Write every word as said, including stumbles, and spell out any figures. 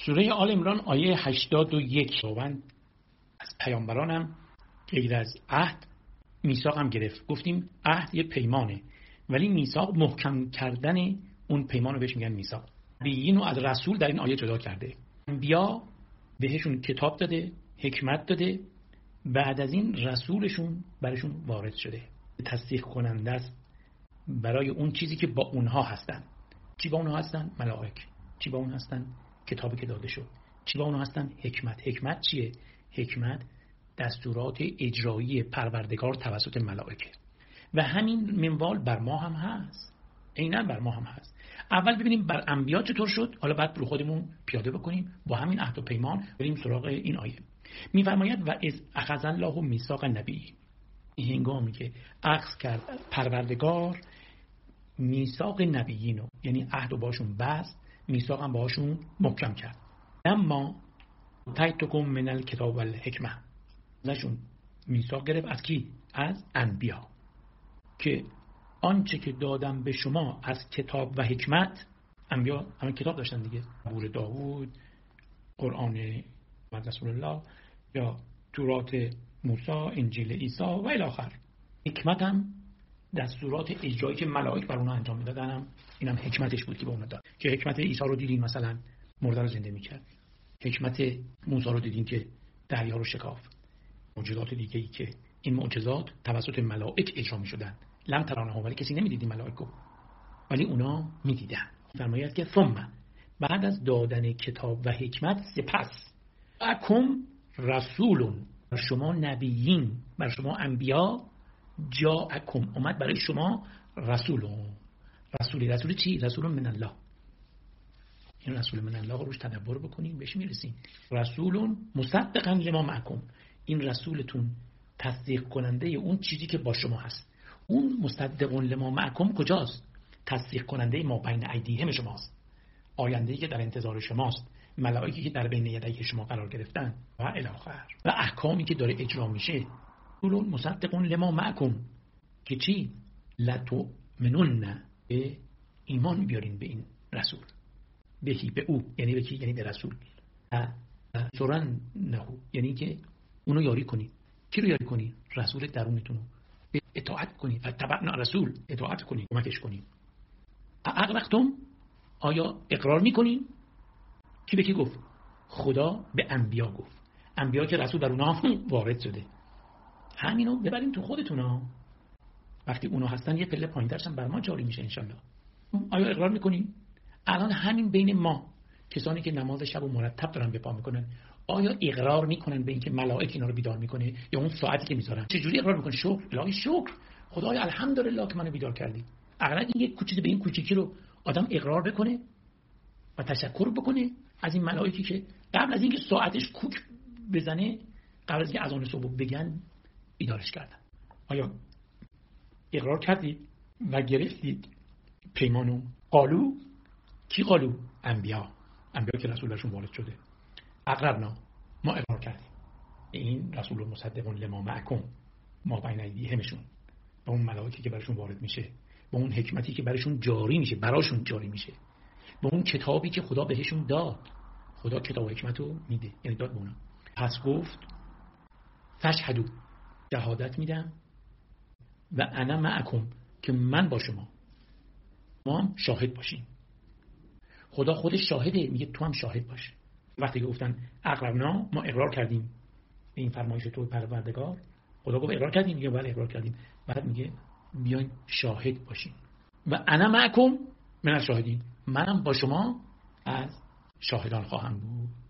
سوره آل عمران آیه هشتاد و یک. خداوند از پیامبرانم غیر از عهد میثاق هم گرفت. گفتیم عهد یه پیمانه، ولی میثاق محکم کردن اون پیمان رو بهش میگن میثاق. نبیین رو از رسول در این آیه جدا کرده. انبیا بهشون کتاب داده، حکمت داده، بعد از این رسولشون برشون وارد شده، تصدیق کننده است برای اون چیزی که با اونها هستن. چی با اونها هستن؟ ملائک. چی با اون هستن؟ کتابی که داده شد. چی با اونها هستن؟ حکمت. حکمت چیه؟ حکمت دستورات اجرایی پروردگار توسط ملائکه و همین منوال بر ما هم هست، عیناً بر ما هم هست. اول ببینیم بر انبیا چطور شد، حالا بعد رو خودمون پیاده بکنیم با همین عهد و پیمان بریم سراغ این آیه. میفرماید و از اخذ الله میثاق النبی، این هنگامی که اخذ کرد پروردگار میثاق نبیینو، یعنی عهد و باشون بست، میثاق هم باشون محکم کرد. اما تایتکم من الکتاب والحکمه، ازشون میثاق گرفت. از کی؟ از انبیا، که آنچه که دادم به شما از کتاب و حکمت. انبیا همه کتاب داشتن دیگه، زبور داوود، قرآن رسول الله، یا تورات موسی، انجیل عیسی و الی آخر. حکمت هم دستورات اجرایی که ملائک بر اونها انجام میدادن، هم اینم حکمتش بود که به اونها داد. که حکمت عیسی رو دیدین مثلا مرده رو زنده میکرد، حکمت موسی رو دیدین که دریا رو شکافت، معجزات دیگه ای که این معجزات توسط ملائک اجرا میشدن. لم ترانها، ولی کسی نمیدید ملائکو، ولی اونا میدیدن. فرماید که ثم، بعد از دادن کتاب و حکمت، سپس اکم رسولون، بر شما نبیین، بر شما انبیا، جاءکم، اومد برای شما رسولون. رسولی رسول چی؟ رسول من الله. این رسول من الله رو روش تدبر بکنیم بهش میرسیم. رسولون مصدقا لما معکم، این رسولتون تصدیق کننده اون چیزی که با شما هست. اون مصدقون لما معکم کجاست؟ تصدیق کننده ما بین ایدیهم شماست، آینده‌ای که در انتظار شماست، ملائکتی که در بین یدی شما قرار گرفتن و الی آخر، و احکامی که داره اجرا میشه. رسولون مصدقون لما معکم، که چی؟ لتؤمنون، به ایمان بیارین به این رسول، بهی، به او، یعنی به کی؟ یعنی به رسول. سرن نهو، یعنی که اونو یاری کنی. کی رو یاری کنی؟ رسول درونتون رو اطاعت کنی. فتبعنا رسول، اطاعت کنی، کمکش کنی. اقرقتم، آیا اقرار میکنین؟ کی به کی گفت؟ خدا به انبیا گفت. انبیا که رسول در اونها وارد شده، همینو ببرین تو خودتون ها. وقتی اونا هستن یه پله پایین‌ترش هم بر ما جاری میشه انشالله. آیا اقرار میکنین؟ الان همین بین ما کسانی که نماز شب و مرتب دارن به پا میکنن، آیا اقرار میکنن به اینکه ملائک اینا رو بیدار میکنه، یا اون ساعتی که میذارن؟ چه جوری اقرار میکنن؟ شکر، الهی شکر، خدای الحمدلله که منو بیدار کردی. اگر این یک کوچیک به این کوچیکی رو آدم اقرار بکنه و تشکر بکنه از این ملائکی که قبل از اینکه ساعتش کوک بزنه، قبل از اینکه اذان صبح بگن بیدارش کردن. آیا اقرار کردید و گرفتید پیمانو؟ قالو، کی قالو؟ انبیا، انبیا که رسولشون وارد شده. اقررنا، ما اقرار کردیم. این رسول مصدقون لما معکم، ما بین ایدیهمشون، با اون ملائکتی که براشون وارد میشه، با اون حکمتی که براشون جاری میشه، براشون جاری میشه، با اون کتابی که خدا بهشون داد. خدا کتاب و حکمت رو میده، یعنی داد به اونا. پس گفت فشهدو، شهادت میدم، و انا معکم، که من با شما، ما هم شاهد باشیم. خدا خودش شاهده، میگه تو هم شاهد باش. وقتی که گفتن اقررنا، ما اقرار کردیم به این فرمایش تو پروردگار، خدا گفت اقرار کردیم، میگه بله اقرار کردیم. بعد میگه بیاین شاهد باشین. و انا معکم من الشاهدین، منم با شما از شاهدان خواهم بود.